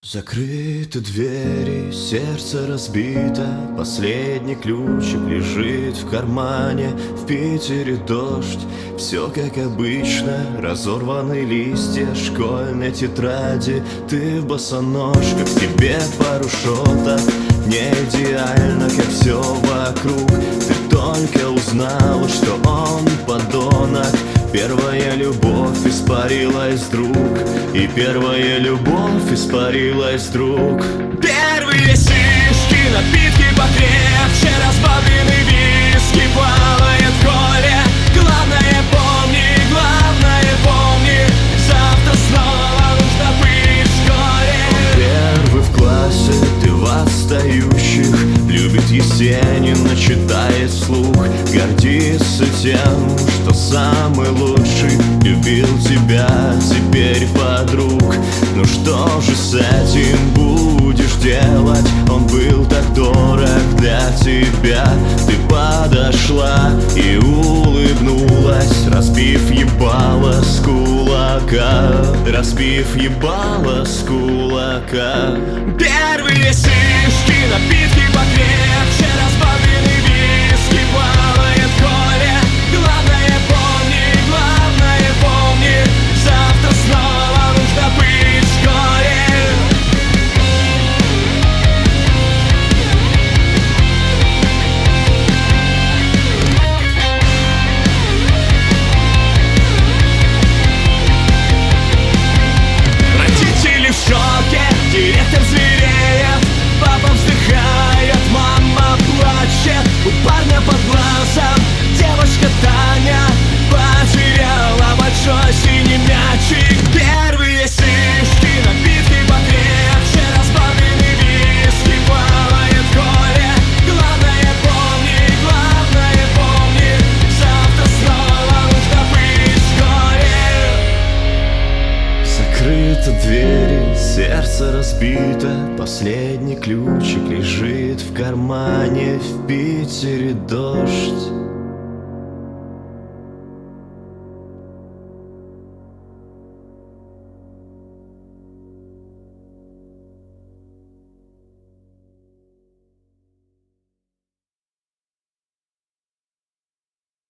Закрыты двери, сердце разбито, последний ключик лежит в кармане. В Питере дождь, все как обычно, разорванные листья школьной тетради. Ты в босоножках, тебе пару шотов, не идеально, как все вокруг. Ты только узнала, что он подонок. Первая любовь испарилась вдруг, и первая любовь испарилась вдруг. Первые сишки, напитки покрепче, разбавленный виски плавает в холле. Главное помни, завтра снова нужно быть в школе. Он первый в классе, ты в отстающих, любит Есенина, читает вслух, гордится тем, что самый лучший, любил тебя, теперь подруг. Ну что же с этим будешь делать? Он был так дорог для тебя. Ты подошла и улыбнулась, разбив ебало с кулака, разбив ебало с кулака. Первые сишки, напитки покрепче, разбавленный виски плавает в холле. Главное помни, завтра снова нужно быть в школе. Родители в шоке, директор звереет, папа вздыхает, мама плачет. У парня под глазом девочка Таня потеряла большой синий мячик. Первые сишки, напитки покрепче, разбавленный виски плавает в холле. Главное помни, завтра снова нужно быть в школе. Закрыты двери, сердце разбито, последний ключик лежит в кармане. В Питере дождь.